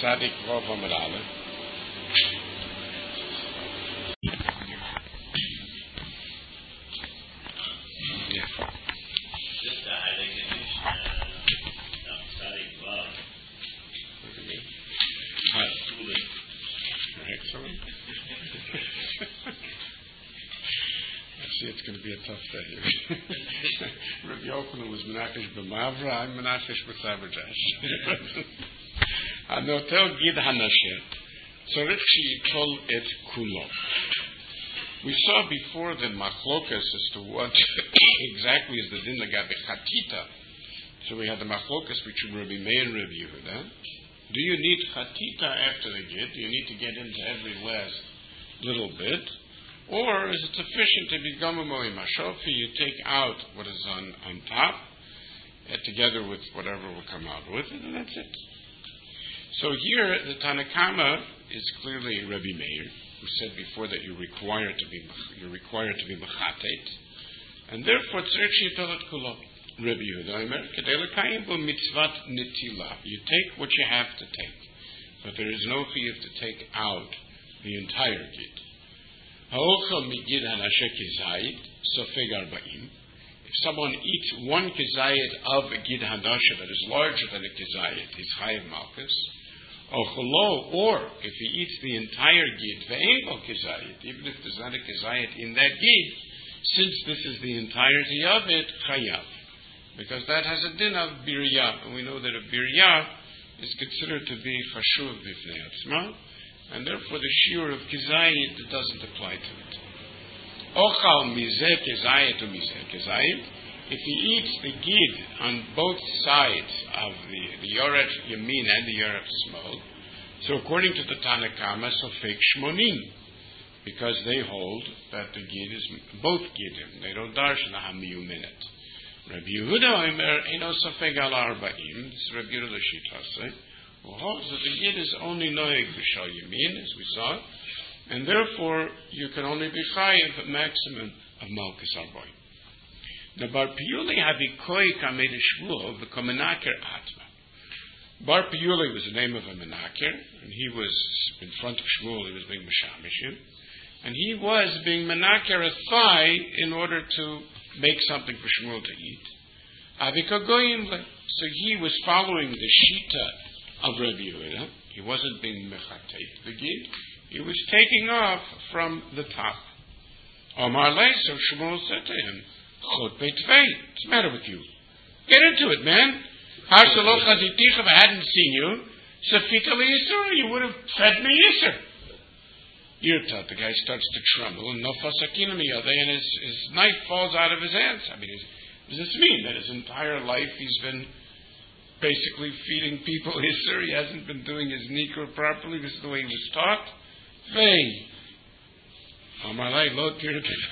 Tzadik Vav Amud Aleph. Excellent. It's going to be a tough day here. Rabbi Yochanan was Menachesh b'Mavra, I'm Menachesh b'Sabrajash. Anotel Gid Hanashet, Tzorich she'yitol et kulo. We saw before the machlokas as to what exactly is the din lagabe chatita. So we had the machlokas between Rabbi Meir and Rabbi Yehuda. Do you need chatita after the gid? Do you need to get into every last little bit? Or is it sufficient to be Gamamoi Mashofi? You take out what is on top, together with whatever will come out with it, and that's it. So here, the Tanakama is clearly Rabbi Meir, who said before that you're required to be mechatet, and therefore tzarich yitolat kulo. Rabbi Yehuda Omer, kedei lekayim bo mitzvat nitila. You take what you have to take, but there is no chiyuv to take out the entire gid. Ha'ochel migid hanasheh kizayit sofeg arba'im. If someone eats one kizayit of a gid hanasheh that is larger than a kizayit, he's chayav malchus. Or if he eats the entire gid, ve'en bo kizayit, even if there's not a kizayit in that gid, since this is the entirety of it, chayav. Because that has a din of birya, and we know that a birya is considered to be chashuv b'fnei atzma, and therefore the shiur of kizayit doesn't apply to it. Ochal mizeh kizayit to mizeh kizayit. If he eats the gid on both sides of the yoret yamin and the yoret smol, so according to the Tanakama, sofek shmonim, because they hold that the gid is both gidim. They don't darshan hamiyum in it. Rabbi Yehuda Omer eno sofeg al arba'im. This is Rabbi Yehuda Shitase, who holds that the gid is only noeg b'shal yamin, as we saw, and therefore you can only be chayiv a maximum of malchus arba'im. The Bar Piyuli havikoi kamed shvuo v'komenaker atma. Bar Piyuli was the name of a menaker, and he was in front of Shmuel. He was being mishamish, and he was being menaker a thigh in order to make something for Shmuel to eat. So he was following the shita of Rabbi Yehuda. He wasn't being mechatet the gid. He was taking off from the top. Omar Le, so Shmuel said to him, Chot beit tvei. What's the matter with you? Get into it, man. Harsaloch hazitich, if I hadn't seen you, safita li yisur, you would have fed me yisur. Yirtat, the guy starts to tremble, and nofasakin and his knife falls out of his hands. I mean, does this mean that his entire life he's been basically feeding people yisur? He hasn't been doing his nikur properly. This is the way he was taught. Vei. Don't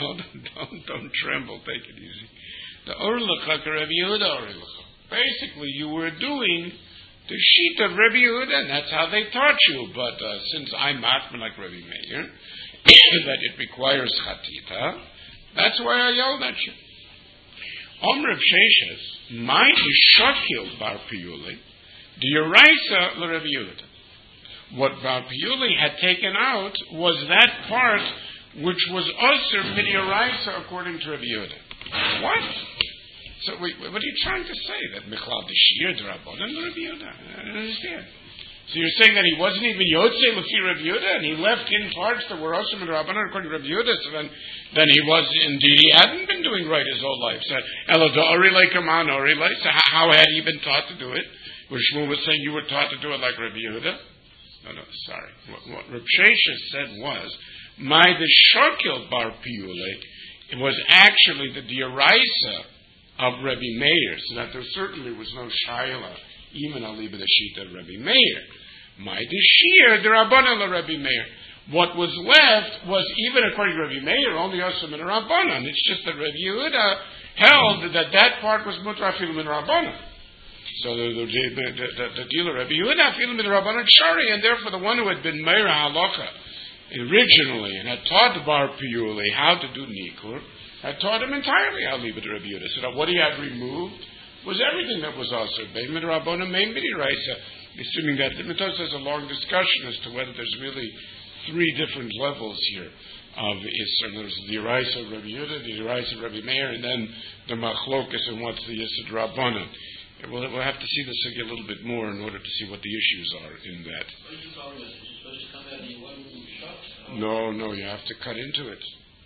tremble, take it easy. The Orlachak Rabbi Yehuda Orlachak. Basically, you were doing the sheet of Rabbi Yehuda, and that's how they taught you. But since I'm matman like Rabbi Meir, that it requires chatita, that's why I yelled at you. Rav Sheshes, my ishakil bar piyuli, the Yoraisa le Rabbi Yehuda. What Bar Piyuli had taken out was that part which was usher midiraisa according to Rabbi Yehuda. What? So what are you trying to say? That Michlal Deshir D'Rabbanan Rabbi Yehuda? I don't understand. So you're saying that he wasn't even Yotzei L'fi Rabbi Yehuda, and he left in parts that were usher midirabanan according to Rabbi Yehuda. So then he was indeed, he hadn't been doing right his whole life. So Eloda Orilei Kaman Orilei. So how had he been taught to do it? Where Shmuel was saying you were taught to do it like Rabbi Yehuda? No, sorry. What Reb Sheshes said was, my the Shokil Bar Piyule, it was actually the Dioraisa of Rabbi Meir, so that there certainly was no Shaila, even Aliba the Shita of Rabbi Meir. My the Shir, the Rabbanan of Rabbi Meir. What was left was, even according to Rabbi Meir, only Osam and Rabbanan. It's just that Rabbi Yehuda held that part was Mutrafil and Rabbanan. So the dealer Rabbi Yehuda feel with Rabbanan Shari, and therefore the one who had been Meir Halacha originally and had taught the Bar Piyuli how to do Nikur, had taught him entirely how to leave it to Rabbi Yehuda. So that what he had removed was everything that was also Beimid Rabbanan Meimidi Raisa. assuming that the Tosfos has a long discussion as to whether there's really three different levels here of Isser. There's the Yeraisa of Rabbi Yehuda, the Yeraisa of Rabbi Meir, and then the Machlokas and what's the Yisud Rabbanan. We'll have to see the Sugya a little bit more in order to see what the issues are in that. No, you have to cut into it.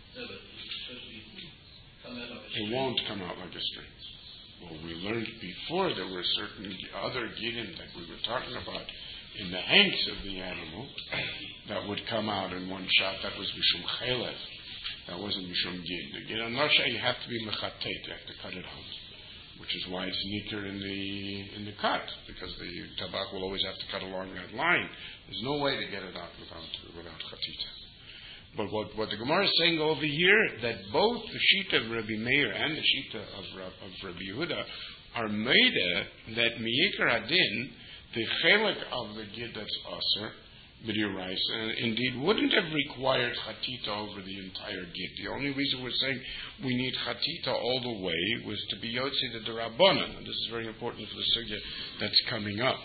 It won't come out like a string. Well, we learned before there were certain other gidin that we were talking about in the hanks of the animal that would come out in one shot. That was Mishum Chelef. That wasn't Mishum Gid. The Gid Anosha, you have to be Mechatet. You have to cut it out. Which is why it's neater in the cut, because the tabak will always have to cut along that line. There's no way to get it out without Chatita. But what the Gemara is saying over here, that both the Shita of Rabbi Meir and the Shita of Rabbi Yehuda are made that Miyikar Adin, the chelik of the Gid that's Aser, B'diraisa, indeed wouldn't have required Chatita over the entire Gid. The only reason we're saying we need Chatita all the way was to be Yotzi the Darabanan, and this is very important for the sugya that's coming up.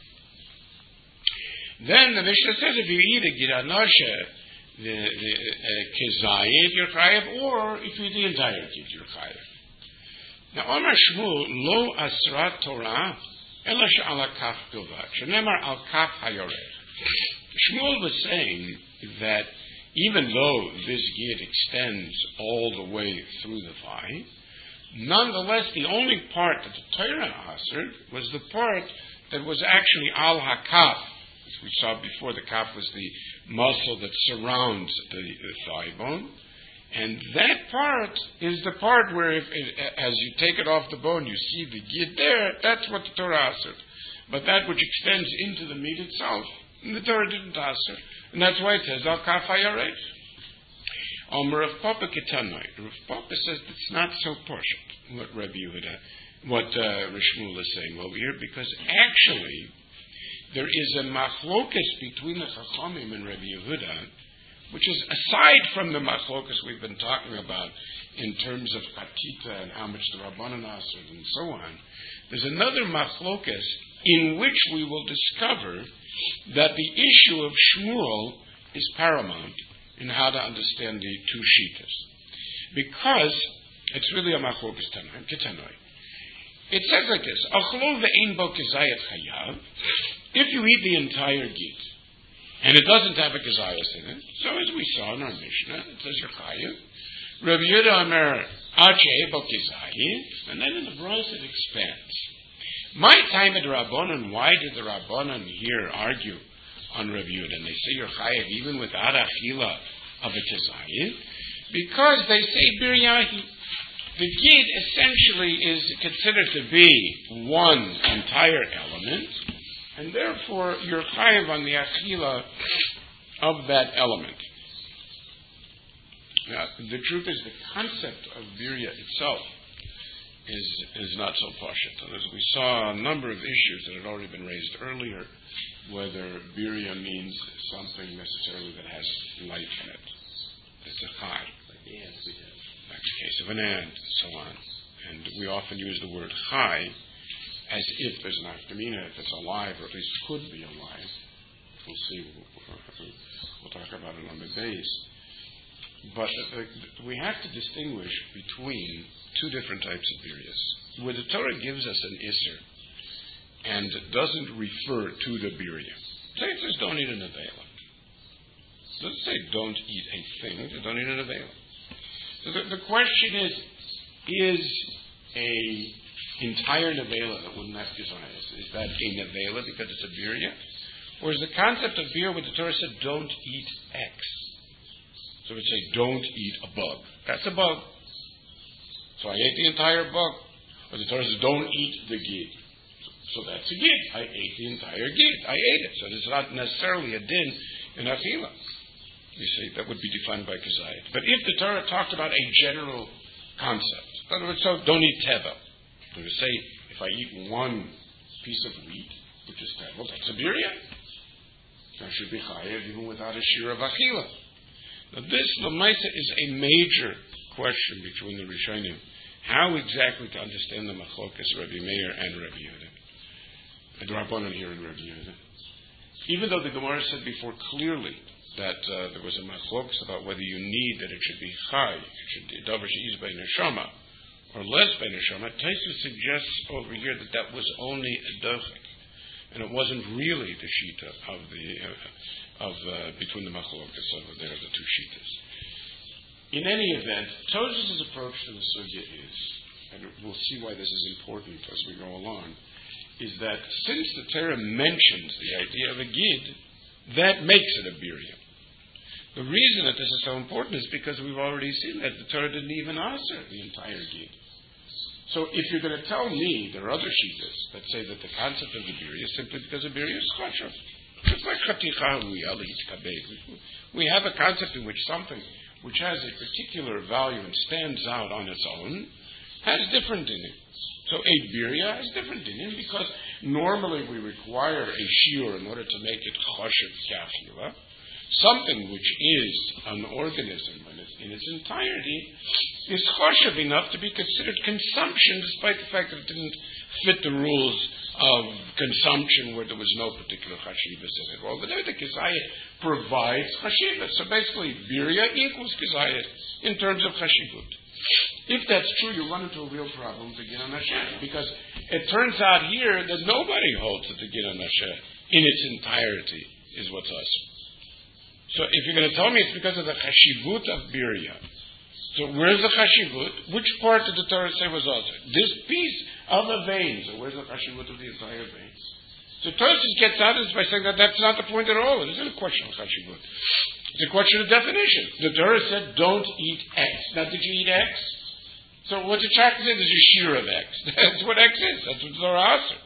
Then the Mishnah says if you eat a Gid Anoshe, the Kezayit, you're chayav, or if you eat the entire Gid, you're chayav. Now, Omar Shmuel, Lo Asrat Torah, Ela She'ala Kaf Bilvat, Shenemar Al Kaf Hayoreh. Shmuel was saying that even though this Gid extends all the way through the thigh, nonetheless the only part that the Torah answered was the part that was actually Al HaKaf. As we saw before, the kaf was the muscle that surrounds the thigh bone. And that part is the part where as you take it off the bone, you see the Gid there, that's what the Torah answered. But that which extends into the meat itself, the Torah didn't answer, and that's why it says Al Kaf Hayaret. Rav Papa Ketanoi. Rav Papa says it's not so partial what Rabbi Yehuda, what Shmuel is saying over here, because actually there is a machlokas between the Chachamim and Rabbi Yehuda, which is aside from the machlokas we've been talking about in terms of Chatita and how much the Rabbanan answered and so on. There's another machlokas in which we will discover that the issue of Shmuel is paramount in how to understand the two shitas. Because it's really a machlokas ketanoi. It says like this, Achlo ve'ein bo kezayat chayav, if you eat the entire Gid, and it doesn't have a kezayas in it, so as we saw in our Mishnah, it says you're chayav. Rabbi Yehuda Omer, Ache bo kezayit, and then in the Bryce it expands. My time at Rabbanan, why did the Rabbanan here argue on Rabbi Yehuda? And they say you're chayav even without achila of a kezayit, because they say biryahi. The Gid essentially is considered to be one entire element, and therefore you're chayav on the achila of that element. Now, the truth is the concept of birya itself is not so pashut. As we saw a number of issues that had already been raised earlier, whether birya means something necessarily that has life in it. It's a chai. Like the case of an ant, and so on. And we often use the word chai as if there's an aftermina, if it's alive, or at least could be alive. We'll see. We'll talk about it on the days. But we have to distinguish between two different types of biryas. Where the Torah gives us an isser and doesn't refer to the birya. Say it says don't eat an avela. It doesn't say don't eat a thing, it says don't eat an avela. So the question is a entire nevela that wouldn't have desires, is that a nevela because it's a birya? Or is the concept of birya where the Torah said don't eat X? So it would say don't eat a bug. That's a bug. So I ate the entire bug. Or the Torah says don't eat the Gid. So that's a Gid. I ate the entire Gid. I ate it. So there's not necessarily a din in Achila. You see, that would be defined by Kezayit. But if the Torah talked about a general concept, in other words, so don't eat teva. It would say, if I eat one piece of wheat, which is teva, that's a birya. I should be chayav even without a shir of achila. Now this, Lamaisa, is a major question between the Rishonim. How exactly to understand the machlokas Rabbi Meir and Rabbi Yehuda. the Rabbanan here in Rabbi Yehuda. Even though the Gemara said before clearly that there was a machlokas about whether you need that it should be chai, it should be davar she'is by neshama, or less by neshama, Tosfos suggests over here that that was only a dochek, and it wasn't really the shita of between the machlokas over there, the two shitas. In any event, Tosfos' approach to the sugya is, and we'll see why this is important as we go along, is that since the Torah mentions the idea of a gid, that makes it a birya. The reason that this is so important is because we've already seen that the Torah didn't even answer the entire gid. So if you're going to tell me there are other shitas that say that the concept of the birya is simply because a birya is chashav. It's like chaticha we have a concept in which something which has a particular value and stands out on its own has different dinim. So a birya has different dinim because normally we require a shiur in order to make it chashav kafila. Something which is an organism in its entirety is chashav enough to be considered consumption, despite the fact that it didn't fit the rules of consumption where there was no particular chashivas in it. Well, the Kizayah provides chashivas. So basically, birya equals Kizayah in terms of chashivut. If that's true, you run into a real problem with the Gid Hashem, because it turns out here that nobody holds that the Gid Hashem in its entirety is what's us. So if you're going to tell me it's because of the chashivut of birya, so where's the chashivut? Which part did the Torah say was altered? This piece of a vein. So where's the chashivut of the entire vein? So Tosfos gets out of this by saying that that's not the point at all. It isn't a question of chashivut. It's a question of definition. The Torah said, don't eat X. Now, did you eat X? So what the Chak said is a shear of X. That's what X is. That's what the Torah answered.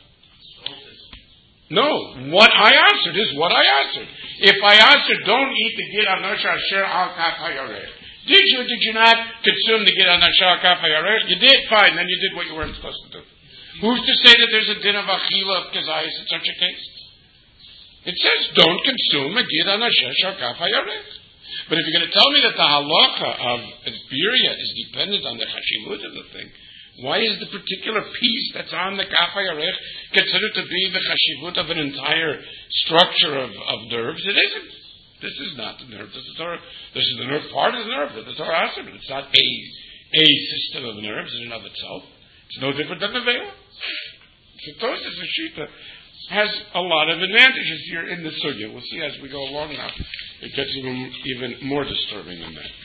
No, what I answered is what I answered. If I answered, don't eat the gid anosha asher al kaf hayareh. Did you or did you not consume the gid anosha al kaf hayareh? You did, fine. Then you did what you weren't supposed to do. Who's to say that there's a din of achila of kazayas in such a case? It says, don't consume a gid anosha al kaf hayareh. But if you're going to tell me that the halacha of birya is dependent on the chashivut of the thing, why is the particular piece that's on the kaf hayarech considered to be the chashivut of an entire structure of nerves? It isn't. This is not the nerve that the Torah. This is the nerve part of the nerve that the Torah answered, but it's not a system of nerves in and of itself. It's no different than the veil. So Tosfos Shita has a lot of advantages here in the sugya. We'll see as we go along now. It gets even more disturbing than that.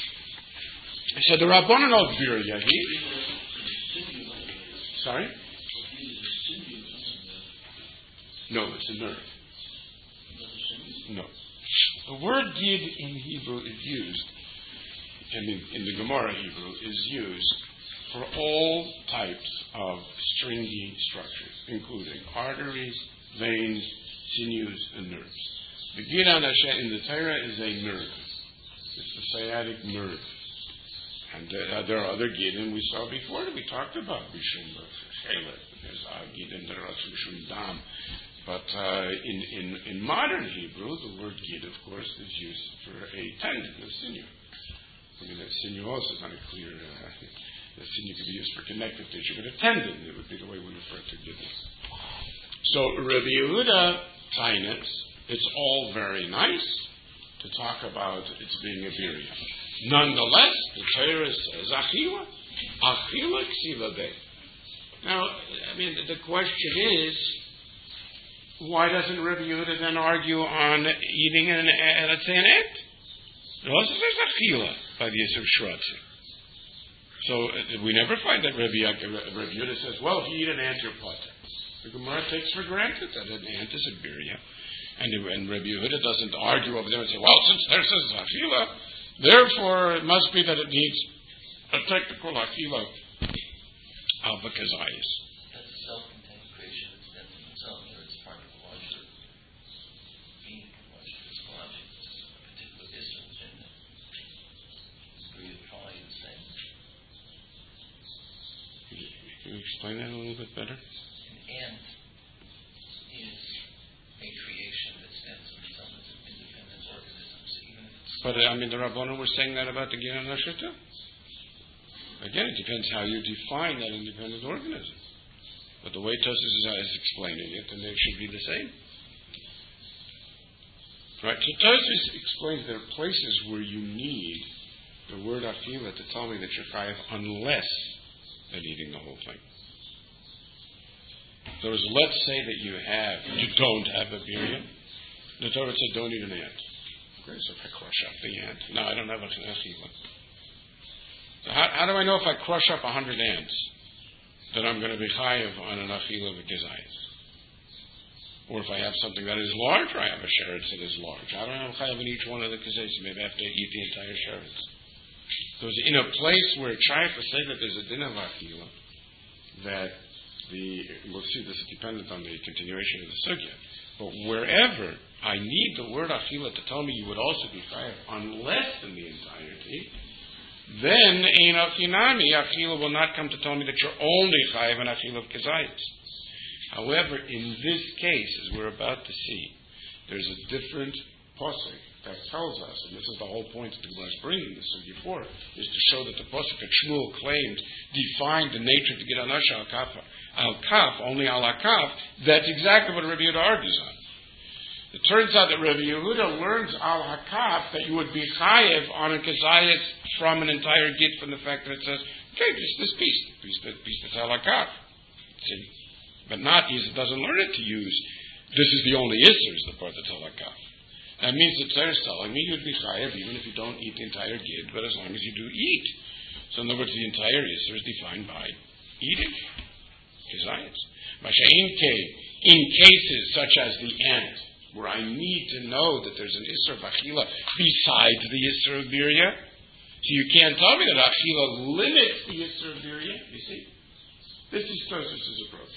So the Rabbanan of birya, sorry? No, it's a nerve. No. The word gid in Hebrew is used, in the Gemara Hebrew, is used for all types of stringy structures, including arteries, veins, sinews, and nerves. The gid Hashem in the Torah is a nerve. It's the sciatic nerve. And there are other gidim we saw before that we talked about. There's gidim that are mishum dam. But in modern Hebrew, the word gid, of course, is used for a tendon, a sinew. I mean, a sinew also is not a clear. The sinew could be used for connective tissue, but a tendon, it would be the way we refer to gidim. So Rabbi Yehuda Tainitz, it's all very nice to talk about its being a birya. Nonetheless, the Torah says achila, achila ksiva be. Now, I mean, the question is, why doesn't Rabbi Yehuda then argue on eating let's say an egg? It also says achila by the Yisur Shratzi. So we never find that Rabbi Yehuda says, well, if you eat an ant, you're potter. The Gemara takes for granted that an ant is a birya. And Rabbi Yehuda doesn't argue over there and say, well, since there says achila, therefore it must be that it needs a technical achila of the kazayas. That's a self-contained creation. It's in itself, it's part of the larger being, larger logic, a particular issue within it. Agree with probably the same. Can you explain that a little bit better? An ant is a creation that stems from its own independent organisms, even if it's... But the Rabbanan were saying that about the Gid Hashem too. Again, it depends how you define that independent organism. But the way Tosfos is explaining it, then they should be the same. Right? So Tosfos explains there are places where you need the word achila to tell me that you're chayav unless than eating the whole thing. So let's say that you don't have a birya. The Torah said don't eat an ant. Okay, so if I crush up the ant, no, I don't have a achila. So how do I know if I crush up 100 ants that I'm going to be chayav on an achila of a gezayis? Or if I have something that is large, or I have a sheretz that is large. How do I know chayav in each one of the gezayis? Maybe I have to eat the entire sheretz. So it's in a place where it's trying to say that there's a din of achila, that we'll see this is dependent on the continuation of the sugya. But wherever I need the word achila to tell me you would also be chayav unless in the entirety, then ein achinami, achila will not come to tell me that you're only chayav an achila of kezayis. However, in this case, as we're about to see, there's a different pasuk that tells us, and this is the whole point that the Gemara is bringing this sugya for, is to show that the pasuk that Shmuel claimed defined the nature of the Gid Anasha al-Kaf, only al-Kaf. That's exactly what Rabbi Yehuda argues on. It turns out that Rabbi Yehuda learns al-Hakaf that you would be chayev on a kezayis from an entire git from the fact that it says, okay, just this piece that's al-Hakaf. See? But not, he doesn't learn it to use, this is the only isser, is the part that's al-Hakaf. That means that they're telling me you'd be chayev even if you don't eat the entire gid, but as long as you do eat. So in other words, the entire isser is defined by eating. Kezayis. In cases such as the ant, where I need to know that there's an isser of achila besides the isser of birya, so you can't tell me that achila limits the isser of birya. You see, this is Tosfos' approach.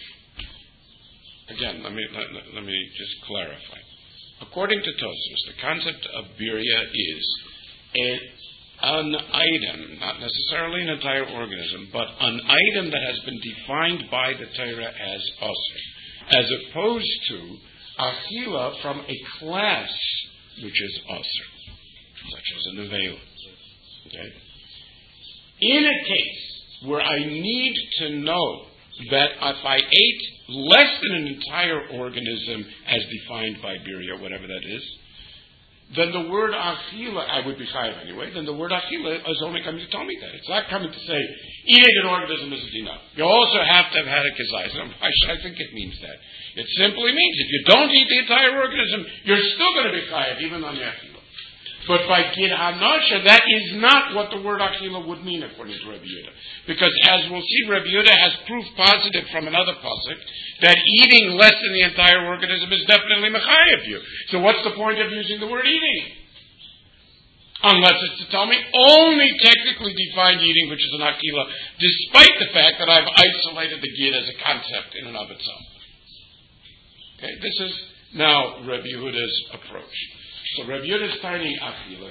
Again, let me just clarify. According to Tosfos, the concept of birya is an item, not necessarily an entire organism, but an item that has been defined by the Torah as osir, as opposed to achila from a class which is osir, such as a nevela. Okay? In a case where I need to know that if I ate less than an entire organism as defined by birya, whatever that is, then the word achila, I would be chayav anyway, then the word achila is only coming to tell me that. It's not coming to say, eating an organism isn't enough. You also have to have had a kezayis. I think it means that. It simply means if you don't eat the entire organism, you're still going to be chayav, even on the achila. But by gid hanasha, that is not what the word achila would mean according to Rabbi Yehuda. Because as we'll see, Rabbi Yehuda has proof positive from another pasuk that eating less than the entire organism is definitely mechayev you. So what's the point of using the word eating? Unless it's to tell me only technically defined eating, which is an achila, despite the fact that I've isolated the gid as a concept in and of itself. Okay, this is now Rabbi Yehuda's approach. So Rabbi Yehuda is finding achila,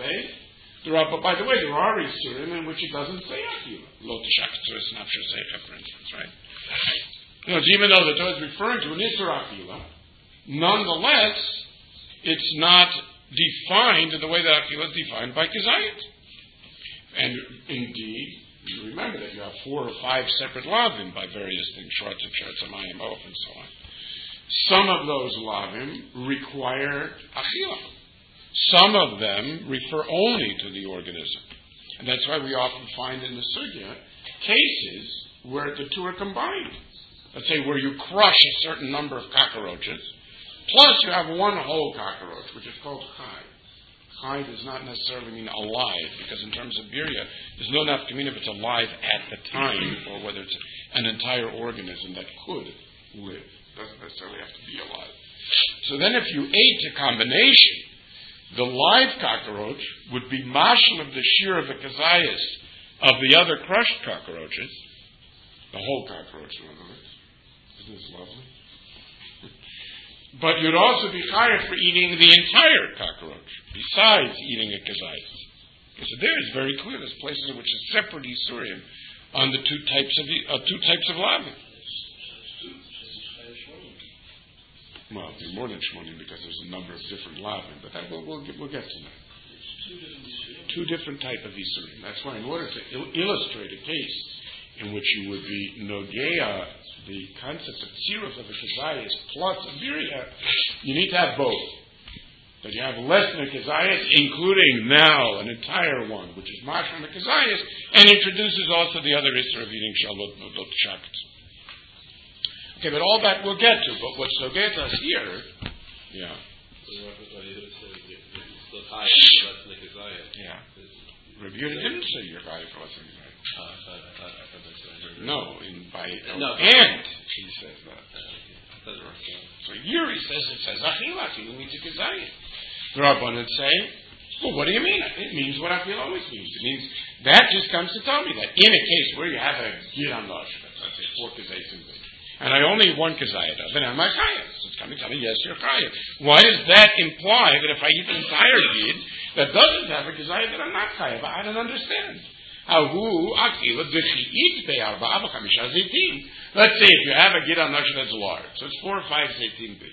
but by the way, there are isurim in which it doesn't say achila. Lo tishak tzuris nafsher seicha, for instance, right? Even though the Torah is referring to an isur achila, nonetheless, it's not defined in the way that achila is defined by kezayit. And indeed, you remember that you have 4 or 5 separate lavim by various things, shortzim, shertzamayim, oaf, and so on. Some of those lavim require achila. Some of them refer only to the organism. And that's why we often find in the sugya cases where the two are combined. Let's say where you crush a certain number of cockroaches, plus you have one whole cockroach, which is called chai. Chai does not necessarily mean alive, because in terms of birya, there's no nafkamina if it's alive at the time, or whether it's an entire organism that could live. Doesn't necessarily have to be alive. So then if you ate a combination, the live cockroach would be mashal of the shear of the kezayis of the other crushed cockroaches, the whole cockroach, in other words. Isn't this lovely? But you'd also be chayav for eating the entire cockroach, besides eating a kezayis. Okay, so there it's very clear. There's places in which a separate isurim on the two types of lavim. Well, it'd be more than shmonim because there's a number of different lavim, but that we'll get to that. Two different type of isurim. That's why in order to illustrate a case in which you would be nogea the concept of tziruf of a kazayas plus a birya, you need to have both. That you have less than a kazayas, including now an entire one, which is mashma and a kazayas, and introduces also the other issur of eating shalot nodot shakt. Okay, but all that we'll get to. But what gets us here, yeah. Yeah. Rabbi Yehuda didn't say you're chayav for less than kazayas. No, he says that. So here he says achila. Achila means a kazayas. The Rabbanan say, well, what do you mean? It means what achila always means. It means that just comes to tell me that in a case where you have a gid on losh, let's say 4 kazayas in big, and I only have 1 kazayah of it, am I chayav? So it's coming to tell me, yes, you're chayav. Why does that imply that if I eat an entire gid that doesn't have a kazayah that I'm not chayav? I don't understand. Let's say if you have a gid on losh that's large, so it's 4 or 5 zaytim big.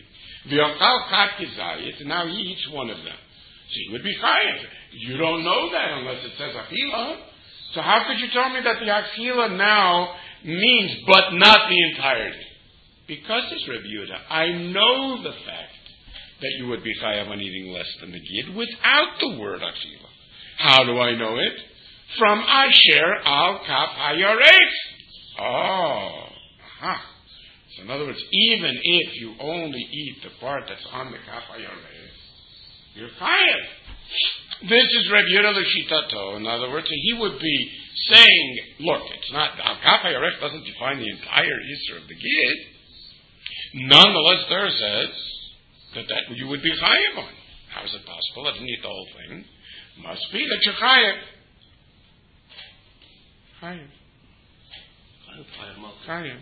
Now he eats one of them. So he would be chayav. You don't know that unless it says achila. So how could you tell me that the achila now means but not the entirety? Because it's Rabbi Yehuda, I know the fact that you would be chayav on eating less than the gid without the word achila. How do I know it? From Asher al Kaf Hayarech. Oh. Aha. So in other words, even if you only eat the part that's on the Kaf Hayarech, you're chayav. This is Rabbi Yehuda l'shitato. In other words, he would be saying, look, it's not, al Kaf Hayarech doesn't define the entire issur of the gid. Nonetheless, there says that you would be chayav on. How is it possible? I didn't eat the whole thing. Must be that you're chayav. Chayav. Chayav.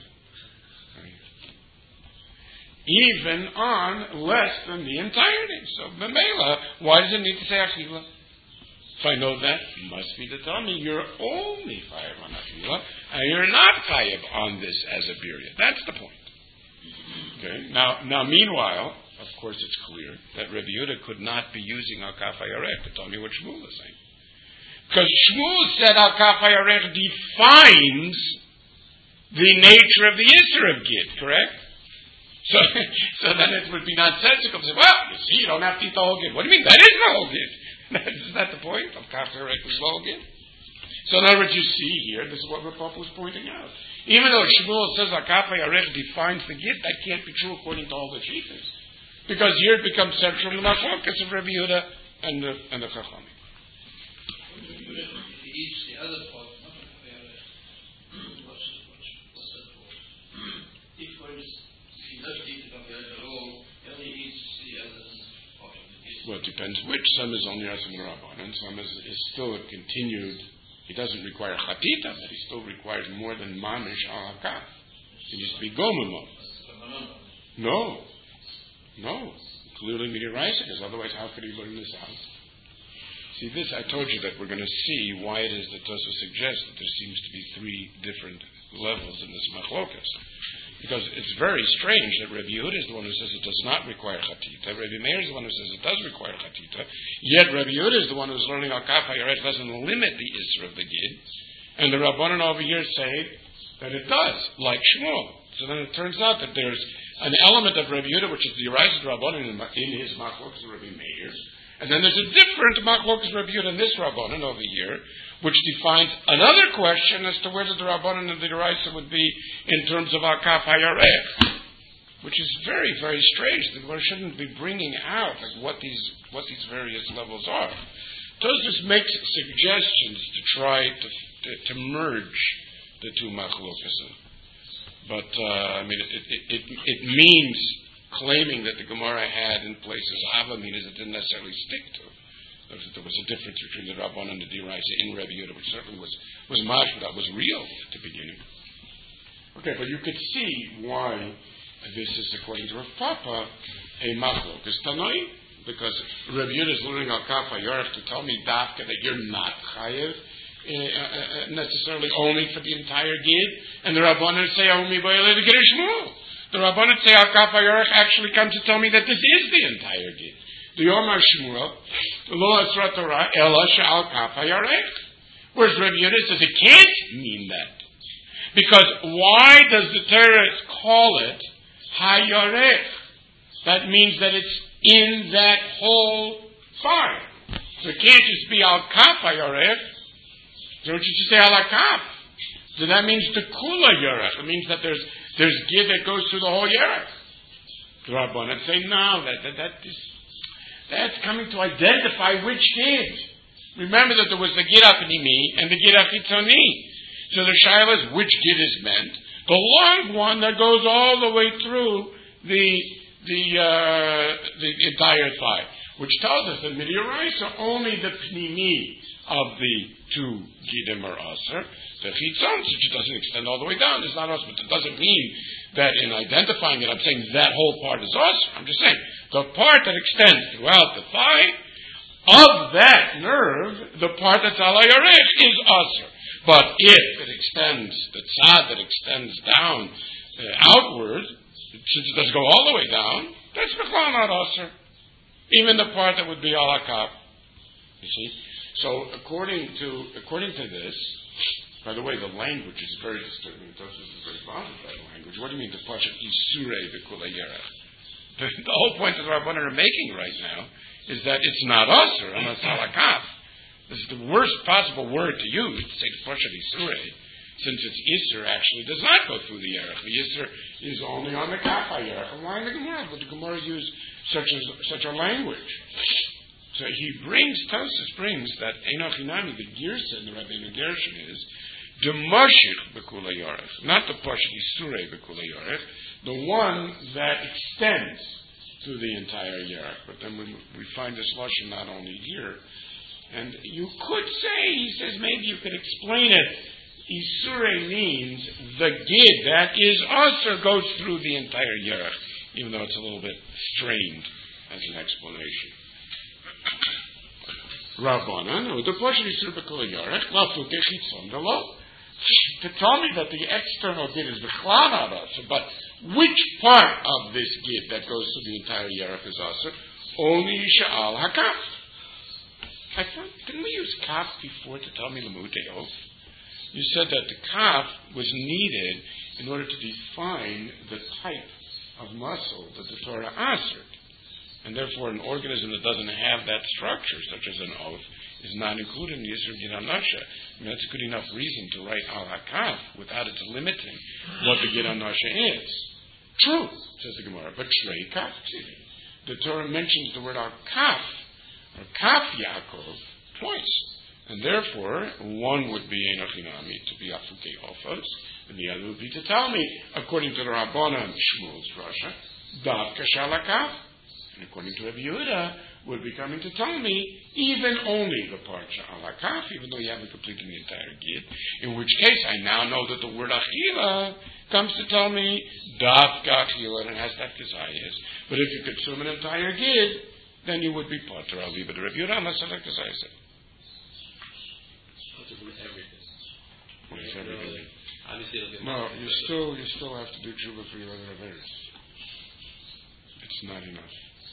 Even on less than the entirety. So, B'meila, why does it need to say achila? If I know that, it must be to tell me you're only chayav on achila, and you're not chayav on this as a birya. That's the point. Okay. Now, meanwhile, of course, it's clear that Rabbi Yehuda could not be using al Kaf Hayarech to tell me what Shmuel is saying. Because Shmuel said al Kaf Hayarech defines the nature of the issur of gid, correct? So then it would be nonsensical to say, well, you see, you don't have to eat the whole gid. What do you mean? That is the whole gid. Isn't that the point? Al Kaf Hayarech is the whole gid. So in other words, you see here, this is what Rapapa was pointing out. Even though Shmuel says al Kaf Hayarech defines the gid, that can't be true according to all the chiefs. Because here it becomes central to the machlokas of Rabbi Yehuda and the Chachamim. He eats the other part, not the Hayarech. What's that for? If he doesn't eat the Hayarech at all, he only eats the other part of the gid. Well, it depends which. Some is only Rasim Rabban, and some is still a continued. He doesn't require chatita, but he still requires more than mamish al hakaf. It needs to be gomimon. No. Clearly midiraisa, because otherwise how could he learn this out? See, this, I told you that we're going to see why it is that Tosa suggests that there seems to be 3 different levels in this machlokas. Because it's very strange that Rabbi Yehuda is the one who says it does not require chatita. Rabbi Meir is the one who says it does require chatita. Yet Rabbi Yehuda is the one who's learning al Kaf Hayarech doesn't limit the issur of the gid. And the Rabbanan over here say that it does, like Shmuel. So then it turns out that there's an element of Rabbi Yehuda, which is the Yerai's Rabbanan in his machlokas of Rabbi Meir. And then there's a different machlokas Rabbi Yehuda in this Rabbanan over here, which defines another question as to where the Rabbanan and the Yerai's would be in terms of al Kaf Hayarech, which is very, very strange. That we shouldn't be bringing out like what these various levels are. Tosfos makes suggestions to try to merge the 2 machlokas. But, it means claiming that the Gemara had in places Avaminas it didn't necessarily stick to. There was a difference between the Rabban and the Diraisa in Rabbi Yehuda, which certainly was mashma, that was real at the beginning. Okay, but you could see why this is, according to Rav Papa, a machlokas tanoi, because Rabbi Yehuda is learning al Kaf Hayarech to tell me dafka that you're not chayev, necessarily only for the entire gid, and the Rabbanan say, the Rabbanan say, al Kaf Hayarech actually comes to tell me that this is the entire gid. The Yomar Shmuel, lo asra Torah, ela she'al Kaf Hayarech. Whereas Rabbi Yehuda says it can't mean that. Because why does the Torah call it Hayorech? That means that it's in that whole side. So it can't just be Al Kaf Hayorech. So don't you just say Al Kaf? So that means the Kula Yorech. It means that there's Gid that goes through the whole Yorech. The Rabbanan say, no, that's coming to identify which Gid. Remember that there was the Gid Apnimi and the Gid Achitzoni. So the Shaila is which Gid is meant. The long one that goes all the way through the entire thigh, which tells us that Midiyoraisa only the Pnimi of the two Gidim are Aser. The Chitzon, which doesn't extend all the way down, is not Aser. But it doesn't mean that in identifying it, I'm saying that whole part is Aser. I'm just saying the part that extends throughout the thigh, of that nerve, the part that's Al Yarech is Aser. But if it extends, the tzad that extends down outward, since it doesn't go all the way down, that's B'chlal not Aser. Even the part that would be Al Hakaf. You see? So according to this, by the way, the language is very disturbing. Tosfos is very bothered by the language. What do you mean the Pashat Isurei B'Kula Yerech? The whole point that the Rabbanan are making right now is that it's not Aser, unless Al Hakaf. This is the worst possible word to use, to say the Pashat Isurei, since its Isur actually does not go through the Yerech. The Isur is only on the Kaf HaYerech. And why in the Gemara would the Gemara use such a language? So Tosfos brings that Enoch Inami, the Girsa in the Rabbeinu Gershon is Demashich B'Kula Yorech, not the Pashat Isurei B'Kula Yorech, the one that extends through the entire Yerech. But then we find this lashon not only here, and you could say, he says, maybe you could explain it. Isurei means the Gid that is Aser goes through the entire Yerech, even though it's a little bit strained as an explanation. Rabbanan, the Pashat Isurei B'Kula Yorech, Lafute Chitzon Delo. To tell me that the external Gid is B'chlal not Aser, but which part of this Gid that goes through the entire Yerech is Aser? Only Sha'al HaKaf. I thought, didn't we use Kaf before to tell me Lamutei Of? You said that the Kaf was needed in order to define the type of muscle that the Torah answered. And therefore, an organism that doesn't have that structure, such as an oath, is not included in the Yisur Gid HaNasha. I mean, that's a good enough reason to write Al HaKaf without it limiting what the Gid HaNasha is. True, says the Gemara, but Shrei Kaf. The Torah mentions the word Al Kaf, or Kaf Yaakov, twice. And therefore, one would be Enoch Inami, to be Afukei Ofos, and the other would be to tell me, according to the Rabbanan Shmuel's Rasha, Davka Shalakaf. And according to Rabbi Yehuda, would be coming to tell me even only the part Sha'al HaKaf, even though you haven't completed the entire Gid. In which case, I now know that the word Achila comes to tell me Davka Achila, and it has that Kazayas. But if you consume an entire Gid, then you would be Potter. I'll leave it to Rabbi Yehuda, unless I like Kazayas. Everything. No, you still have to do tshuva for your other averos. It's not enough.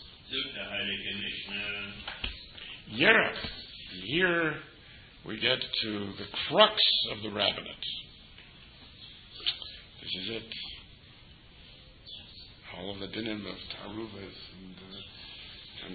Yerach. And here we get to the crux of the rabbinate. This is it. All of the dinim of Taruvas and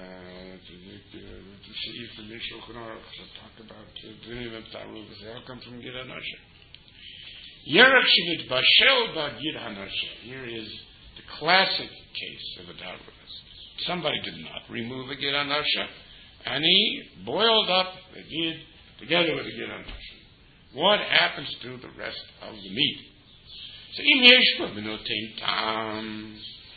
the Seif and Shulchan Aruch that talk about the dinim of Taruvas. They all come from Gid HaNasha. Yerach Shinit Bashel Ba Gid HaNasha. Here is the classic case of a Taruvas. Somebody did not remove a Gid HaNasha, and he boiled up the Gid together with the Gid HaNasha. What happens to the rest of the meat? So, Im Yesh Bo B'notein Tam.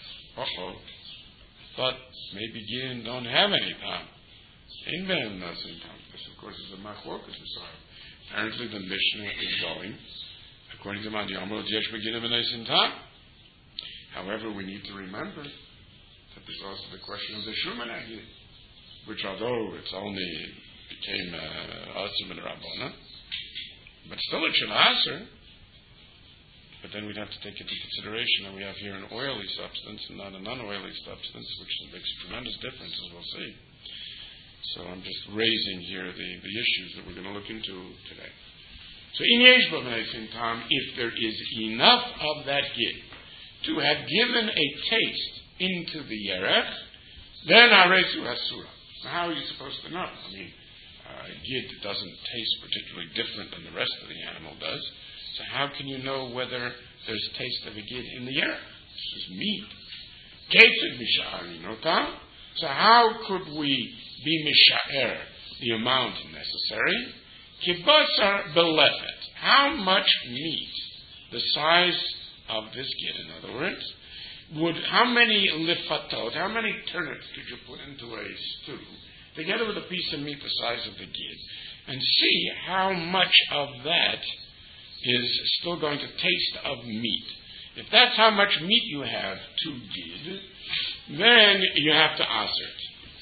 But maybe Gid don't have any Tam. In Ben Notein Tam. This, of course, is a machlokas aside. Apparently, the Mishnah is going, according to Mandi Amrod, Yesh Bo Gid B'notein Tam. However, we need to remember that there's also the question of the Shuman Agid, which although it's only became Aser Min Rabbana, but still it should Aser. But then we'd have to take into consideration that we have here an oily substance and not a non-oily substance, which makes a tremendous difference, as we'll see. So I'm just raising here the issues that we're going to look into today. So in yesh bo b'noisin tam, if there is enough of that gid to have given a taste into the yerech, then aresu asura. Now, how are you supposed to know? I mean, gid doesn't taste particularly different than the rest of the animal does. So how can you know whether there's taste of a gid in the yerech? This is meat. Ketzid misha'arinotam. So how could we be misha'er the amount necessary? Kibasar belefet. How much meat, the size of this gid, in other words, how many lifatot, how many turnips could you put into a stew, together with a piece of meat the size of the gid, and see how much of that is still going to taste of meat. If that's how much meat you have to gid, then you have to assert.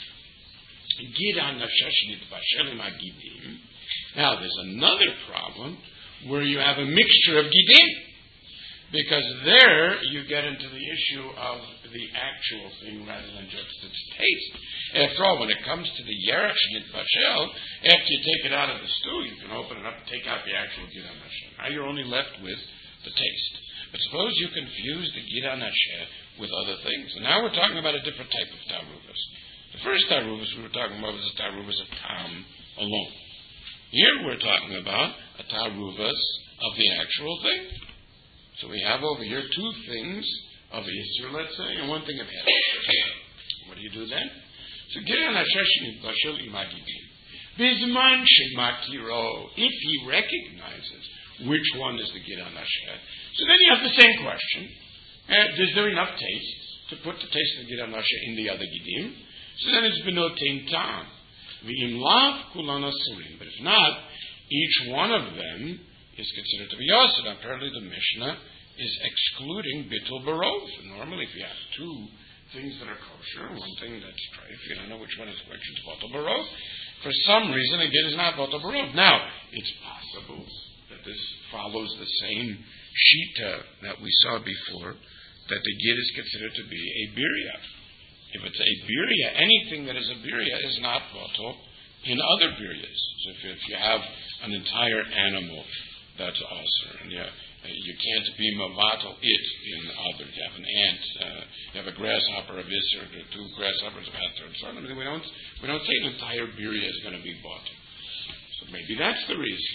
Gid hanashashnit bashelim agidim. Now there's another problem where you have a mixture of gidim, because there you get into the issue of the actual thing rather than just its taste. After all, when it comes to the yerech shnit bashel, after you take it out of the stew, you can open it up and take out the actual gid hanasheh. Now you're only left with the taste. But suppose you confuse the gid hanasheh with other things. And now we're talking about a different type of taruvas. The first taruvas we were talking about was the taruvas of tam alone. Here we're talking about a taruvas of the actual thing. So we have over here two things of Yisur, let's say, and one thing of Heth. What do you do then? So gid hanasheh shnit bashel imagidim. Bizman shematiro. If he recognizes which one is the gid hanasheh, so then you have the same question. Is there enough taste to put the taste of the gid hanasheh in the other gidim? So then it's benotein tam. V'im lav kulan asurim. But if not, each one of them is considered to be yosef. Apparently the Mishnah is excluding bitul barov. Normally if you have two things that are kosher, one thing that's treif, you don't know which one is which, it's bitul barov. For some reason, a gid is not bitul barov. Now, it's possible that this follows the same shita that we saw before, that the gid is considered to be a birya. If it's a birya, anything that is a birya is not bitul in other biryas. So if you have an entire animal that's aser, and you can't be mavatal it in others. You have an ant, you have a grasshopper of Isser, two grasshoppers of Heter, and so on. I mean, we don't say an entire birya is going to be bitul. So maybe that's the reason.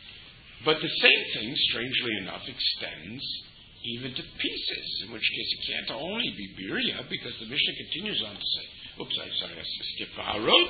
But the same thing, strangely enough, extends even to pieces, in which case it can't only be birya, because the Mishnah continues on to say, I skipped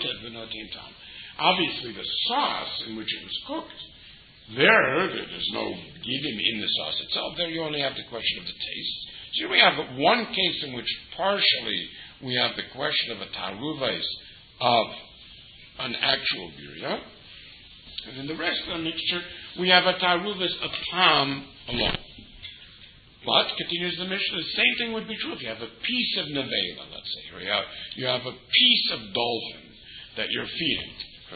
obviously the sauce in which it was cooked, there's no gidim in the sauce itself. There you only have the question of the taste. So here we have one case in which partially we have the question of a taruvais of an actual birya, and in the rest of the mixture we have a taruvais of tam alone. But, continues the Mishnah, the same thing would be true if you have a piece of nevela, let's say, or you have a piece of dolphin that you're feeding.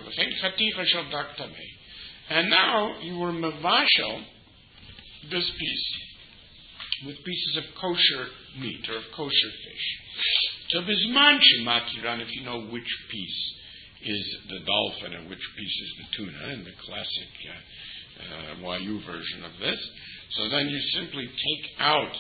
And now you were mevashel this piece with pieces of kosher meat or of kosher fish. So bizman shemakiran, if you know which piece is the dolphin and which piece is the tuna, in the classic YU version of this, so then you simply take out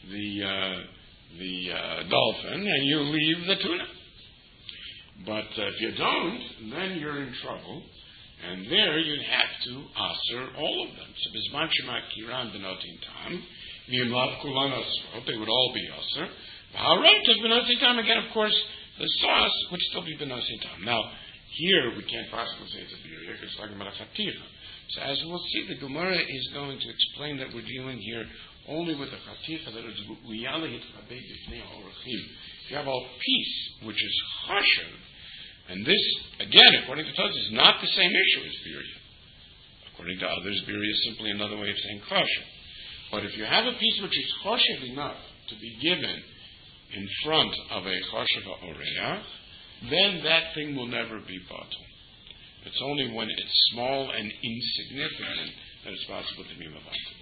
the dolphin and you leave the tuna. But if you don't, then you're in trouble. And there you'd have to aser all of them. So bizman shemak kiran benotin tam, v'im lav kulan asrot, they would all be aser. V'harot of benotin tam, again, of course, the sauce would still be benotin tam. Now, here we can't possibly say it's a birya, because it's talking about a chaticha. So as we'll see, the Gemara is going to explain that we're dealing here only with a chaticha that is uyalehit chabed b'fnei ha'orachim. You have a piece which is chashav, and this, again, according to Taz, is not the same issue as birya. According to others, birya is simply another way of saying chashav. But if you have a piece which is chashav enough to be given in front of a chashav ha'oreach, then that thing will never be batel. It's only when it's small and insignificant that it's possible to be mavatel.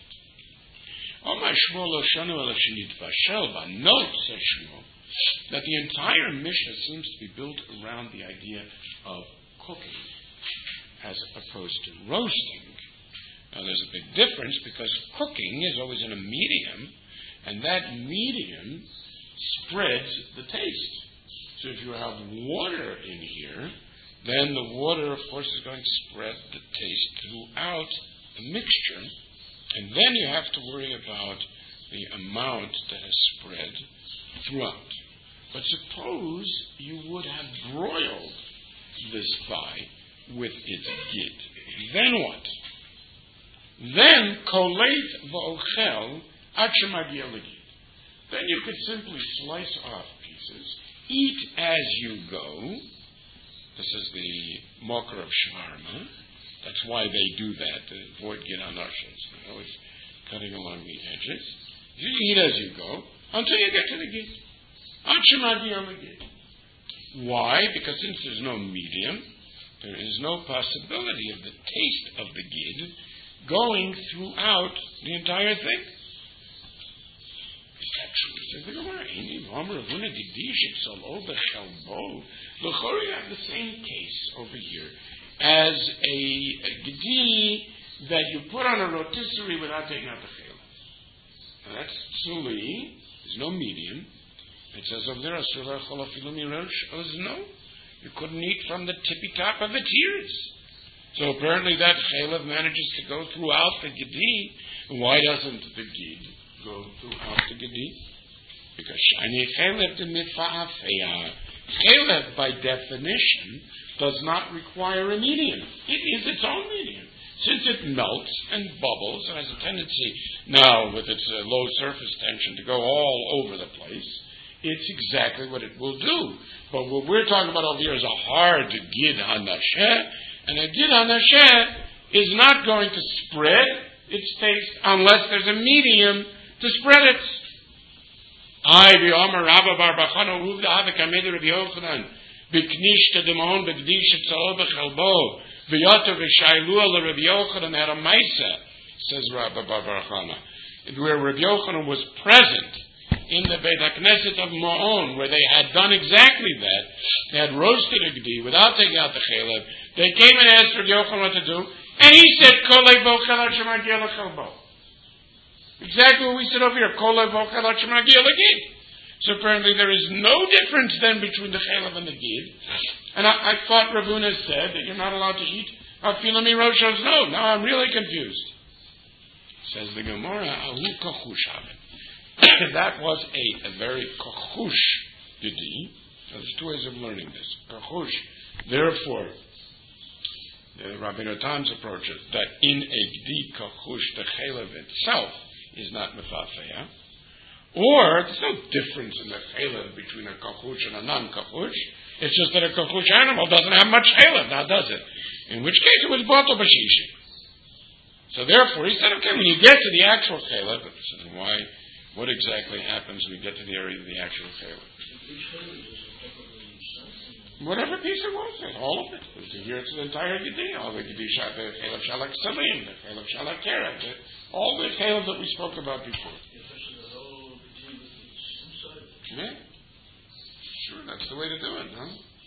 Note, says Shmuel, that the entire Mishnah seems to be built around the idea of cooking as opposed to roasting. Now, there's a big difference because cooking is always in a medium, and that medium spreads the taste. So if you have water in here, then the water, of course, is going to spread the taste throughout the mixture, and then you have to worry about the amount that has spread throughout. But suppose you would have broiled this thigh with its gid. Then what? Then koleit v'ochel ad shemagia legid. Then you could simply slice off pieces, eat as you go. This is the mocker of shawarma. That's why they do that, to avoid gid anoshos. It's cutting along the edges. You eat as you go until you get to the gid. Ad shemagia legid. Why? Because since there's no medium, there is no possibility of the taste of the gid going throughout the entire thing. Is that true? Says the Gemara. You have the same case over here as a gedi that you put on a rotisserie without taking out the chela. Now that's tsuli. There's no medium. It says over there, no, you couldn't eat from the tippy top of the tears. So apparently that chelav manages to go throughout the gedi. Why doesn't the gid go throughout the gedi? Because shani chelav de mifa'afeya. Chelav, by definition, does not require a medium. It is its own medium. Since it melts and bubbles and has a tendency now with its low surface tension to go all over the place, it's exactly what it will do. But what we're talking about over here is a hard gid hanasheh, and a gid hanasheh is not going to spread its taste unless there's a medium to spread it. I v'omer Rabba bar Bachana uvda ha'vekamed Rabbi Yochanan b'knishta demon b'gdish etzal b'chalbo v'yoter v'shailu ala Rabbi Yochanan had a maisa, says Rabba bar Bachana, where Rabbi Yochanan was present in the Beit HaKnesset of Ma'on, where they had done exactly that. They had roasted a gedi without taking out the chelev. They came and asked Rabbi Yochanan what to do, and he said, Kolei vochel ad shemagia lechalbo. Exactly what we said over here, Kolei vochel ad shemagia legid. So apparently there is no difference then between the chelev and the gid. And I thought Ravuna said that you're not allowed to eat afilami roshos. No, now I'm really confused. Says the Gemara, Ahu kachush haven. That was a very kachush gedi. There's two ways of learning this. Kachush, therefore, the Rabbi Natan's approach is that in a gedi kachush, the chelev itself is not mefafeya. Or, there's no difference in the chelev between a kachush and a non-kachush. It's just that a kachush animal doesn't have much chelev, now does it? In which case it was batel b'shishim. So therefore, he said, okay, when you get to the actual chelev, so then why? What exactly happens when we get to the area of the actual chelev? Whatever piece it was, all of it. Here it's the entire gedi. All the gedi, the chelev shalak salim, the chelev shalak kerav, all the chelev that we spoke about before. Yeah. Sure, that's the way to do it, huh?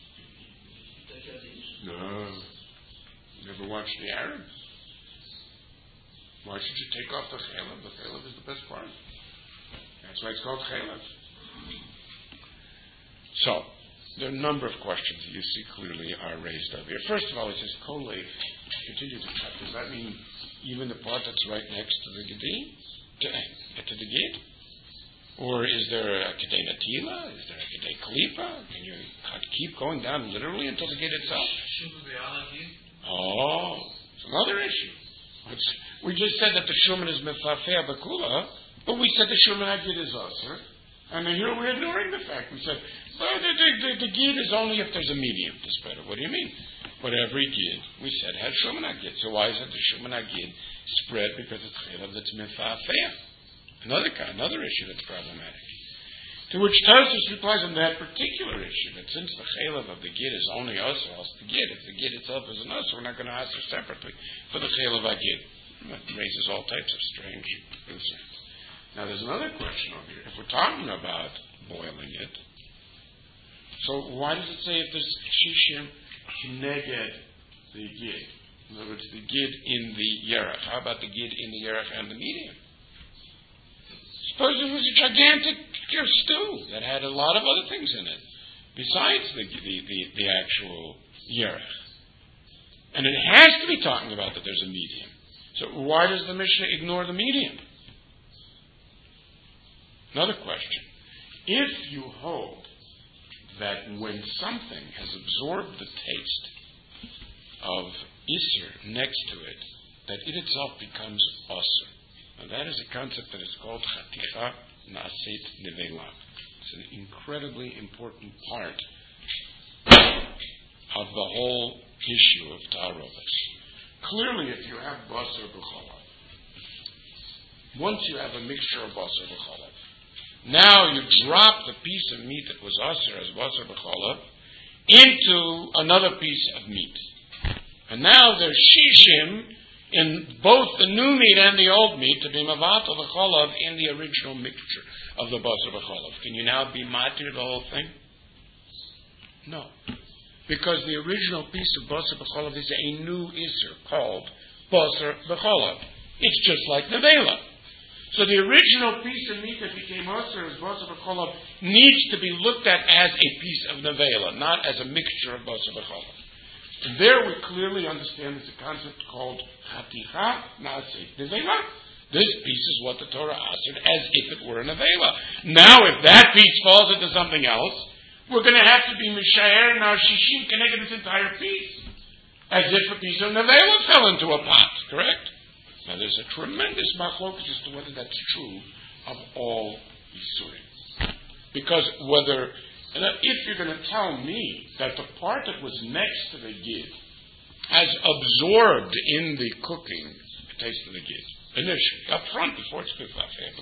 No. Never watched the Arabs. Why should you take off the chelev? The chelev is the best part. That's why it's called chelev. So, there are a number of questions that you see clearly are raised over here. First of all, it says kolei, continue to cut. Does that mean even the part that's right next to the gedi? To the gid? Or is there a kedei natila? Is there a kedei klipa? Can you keep going down literally until the gid itself? Oh, it's another issue. We just said that the shuman is mefafea bakula, but we said the shuman agid is aser. And here we're ignoring the fact. We said, well, the gid is only if there's a medium to spread it. What do you mean? But every gid, we said, has shuman agid. So why is it the shuman agid spread? Because it's chelav that's mefafea. Another issue that's problematic. To which Tosfos replies on that particular issue, that since the chelav of the gid is only aser, else the gid, if the gid itself is an aser, we're not going to aser separately for the chelav agid. That raises all types of strange concerns. Now there's another question over here. If we're talking about boiling it, so why does it say if there's shishim neged the gid? In other words, the gid in the yerach. How about the gid in the yerach and the medium? Suppose it was a gigantic stew that had a lot of other things in it besides the actual yerach. And it has to be talking about that there's a medium. So why does the Mishnah ignore the medium? Another question. If you hold that when something has absorbed the taste of Isser next to it, that it itself becomes Asr. Now that is a concept that is called Chaticha Na'aset Nevela. It's an incredibly important part of the whole issue of Ta'arofos. Clearly, if you have Basar B'Cholav, once you have a mixture of Basar B'Cholav, now you drop the piece of meat that was Asr as Basar B'Cholav into another piece of meat. And now there's Shishim in both the new meat and the old meat to be Mavat of the Cholav in the original mixture of the Basar B'Cholav. Can you now be Matir the whole thing? No. Because the original piece of Basar B'Cholav is a new Isser called Basar B'Cholav. It's just like Nevela. So the original piece of meat that became Asr as Basar B'Cholav needs to be looked at as a piece of Nevela, not as a mixture of Basar B'Cholav. And there we clearly understand there's a concept called Chaticha Na'aset Nevela. This piece is what the Torah answered as if it were a Nevela. Now if that piece falls into something else, we're going to have to be Mishayer now Shishim connected this entire piece. As if a piece of Nevela fell into a pot, correct? Now there's a tremendous machlokas as to whether that's true of all Yisurim. Because if you're going to tell me that the part that was next to the gid has absorbed in the cooking the taste of the gid, initially, up front, before it's cooked,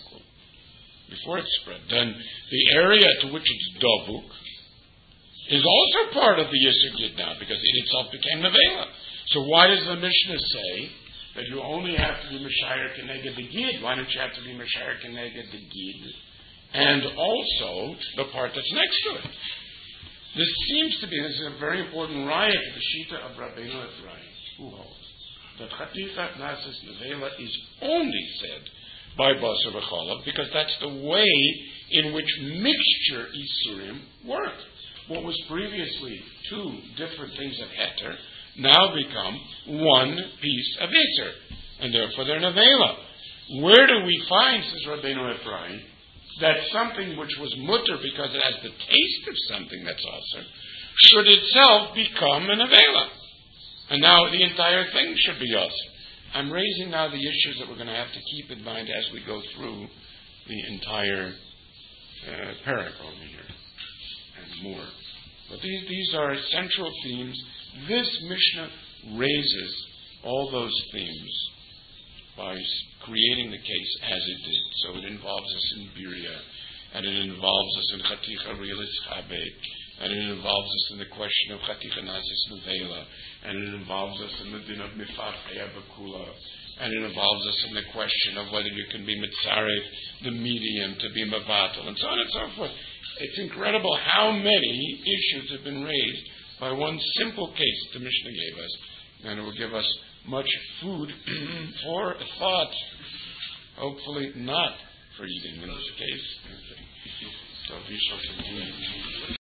before it's spread, then the area to which it's davuk is also part of the Yisr gid now, because it itself became Nevela. So why does the Mishnah say that you only have to be Meshayer Keneged the gid? Why don't you have to be Meshayer Keneged the gid and also the part that's next to it? This seems to be, this is a very important riot of the Shita of Rabbeinu Ephraim, who holds that Chaticha Na'aset Nevela is only said by Basar B'Cholav because that's the way in which mixture Isurim work. What was previously two different things of Heter now become one piece of Isser, and therefore they're Nevela. Where do we find, says Rabbeinu Ephraim, that something which was mutter because it has the taste of something that's Asr should itself become a Nevela? And now the entire thing should be Asr. I'm raising now the issues that we're going to have to keep in mind as we go through the entire parak over here and more. But these are central themes. This Mishnah raises all those themes by creating the case as it did. So it involves us in Birya, and it involves us in Chaticha Rilis Chabe, and it involves us in the question of Chaticha Na'aset Nevela, and it involves us in the din of Mifach Hayabakula, and it involves us in the question of whether you can be Mitzaref, the medium, to be Mavatal, and so on and so forth. It's incredible how many issues have been raised by one simple case the Mishnah gave us, and it will give us much food for thought. Hopefully not for eating in this case. So we shall continue.